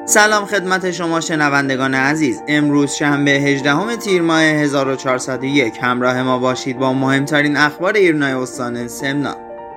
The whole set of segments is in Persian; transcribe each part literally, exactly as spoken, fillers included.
سلام خدمت شما شنوندگان عزیز. امروز شنبه هجدهم تیر ماه هزار و چهارصد و یک همراه ما باشید با مهمترین اخبار ایرنای استان سمنان.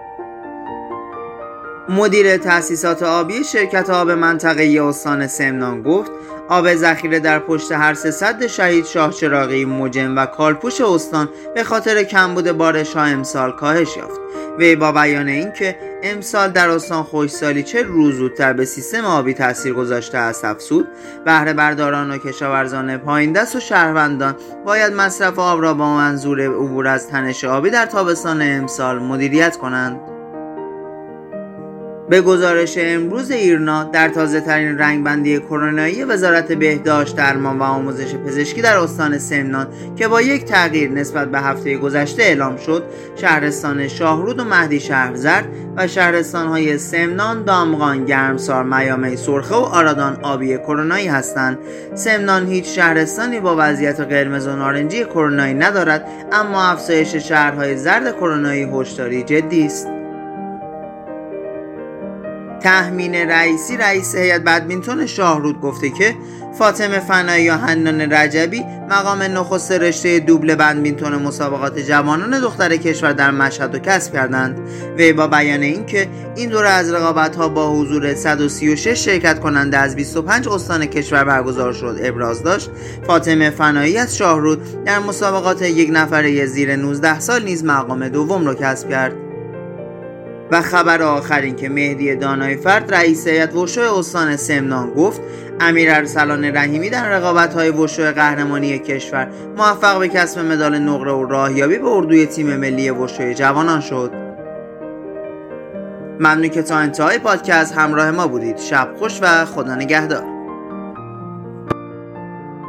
مدیر تأسیسات آبی شرکت آب منطقه‌ای استان سمنان گفت آب ذخیره در پشت هر سه سد شهید شاه چراغی، مجم و کالپوش استان به خاطر کمبود بارش ها امسال کاهش یافت. وی با بیان اینکه امسال در استان خشکسالی چه روز زودتر به سیستم آبی تاثیر گذاشته است افزود بهره برداران و کشاورزان پایین دست و شهروندان باید مصرف آب را با منظور عبور از تنش آبی در تابستان امسال مدیریت کنند. به گزارش امروز ایرنا، در تازه ترین رنگبندی کرونایی وزارت بهداشت، درمان و آموزش پزشکی در استان سمنان که با یک تغییر نسبت به هفته گذشته اعلام شد، شهرستان شاهرود و مهدی شهرزرد و شهرستان‌های سمنان، دامغان، گرمسار، میامی سرخه و آرادان آبی کرونایی هستند. سمنان هیچ شهرستانی با وضعیت قرمز و نارنجی کرونایی ندارد، اما افزایش شهرهای زرد کرونایی هشداری جدی است. تهمین رئیسی، رئیس هیئت بدمینتون شاهرود گفته که فاطمه فنایی و حنان رجبی مقام نخست رشته دوبل بدمینتون مسابقات جوانان دختر کشور در مشهد را کسب کردند. وی با بیان اینکه این دوره از رقابت‌ها با حضور صد و سی و شش شرکت کننده از بیست و پنج استان کشور برگزار شد ابراز داشت. فاطمه فنایی از شاهرود در مسابقات یک نفره زیر نوزده سال نیز مقام دوم را کسب کرد. و خبر آخر این که مهدی دانای فرد، رئیس هیئت وشو استان سمنان گفت امیر ارسلان رحیمی در رقابت‌های وشو قهرمانی کشور موفق به کسب مدال نقره و راهیابی به اردوی تیم ملی وشوی جوانان شد. ممنون که تا انتهای پادکست همراه ما بودید. شب خوش و خدا نگهدار.